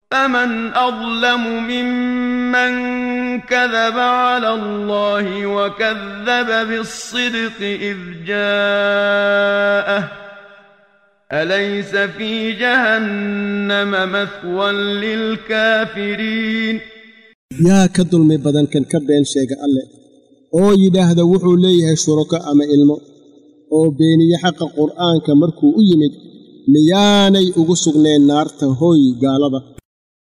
فمن أظلم ممن كذب على الله وكذب بالصدق إذ جاءه أليس في جهنم مثوى للكافرين يا كدل مي بدن كان كبين شيغا الله oo yiraahdo wuxuu leeyahay shuraka ama ilmo oo beeniye xaq quraanka markuu u yimid miyaanay ugu sugneen naarta hooy gaalada